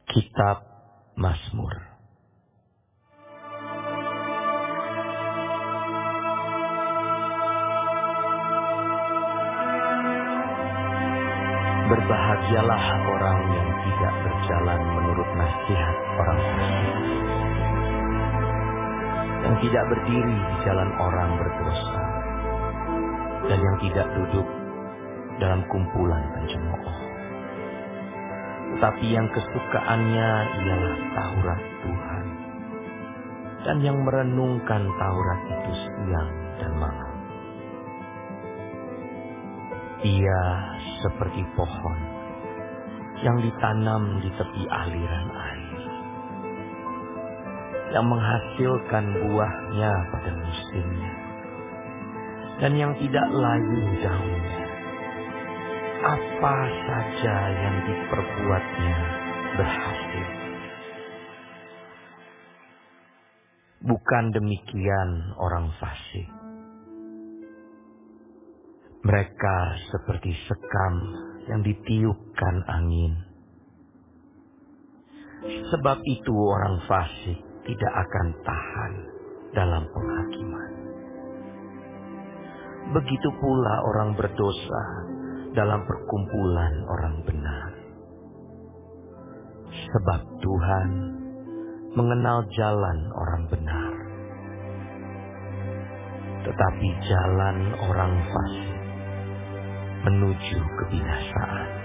Kitab Mazmur. Berbahagialah orang yang tidak berjalan menurut nasihat orang fasik, yang tidak berdiri di jalan orang berdosa, dan yang tidak duduk dalam kumpulan pencemooh. Tetapi yang kesukaannya ialah Taurat Tuhan, dan yang merenungkan Taurat itu siang dan malam. Ia seperti pohon yang ditanam di tepi aliran air, yang menghasilkan buahnya pada musimnya, dan yang tidak layu daunnya. Apa saja yang diperbuatnya berhasil. Bukan demikian orang fasik. Mereka seperti sekam yang ditiupkan angin. Sebab itu orang fasik tidak akan tahan dalam penghakiman. Begitu pula orang berdosa dalam perkumpulan orang benar. Sebab Tuhan mengenal jalan orang benar, tetapi jalan orang fasik menuju kebinasaan.